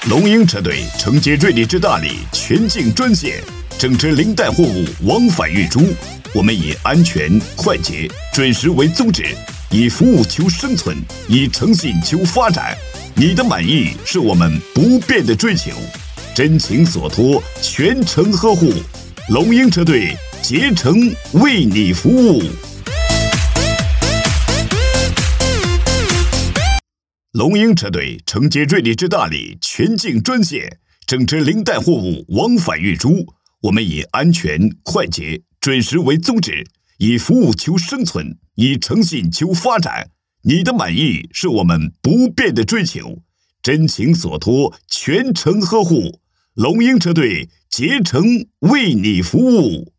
龙鹰车队承接瑞丽之大礼，全境专线，正值零代货物往返运输。我们以安全、快捷、准时为宗旨，以服务求生存，以诚信求发展。你的满意是我们不变的追求，真情所托，全程呵护。龙鹰车队竭诚为你服务。龙鹰车队承接瑞丽之大礼，全境专线，正值零代货物往返运输。我们以安全、快捷、准时为宗旨，以服务求生存，以诚信求发展。你的满意是我们不变的追求，真情所托，全程呵护。龙鹰车队竭诚为你服务。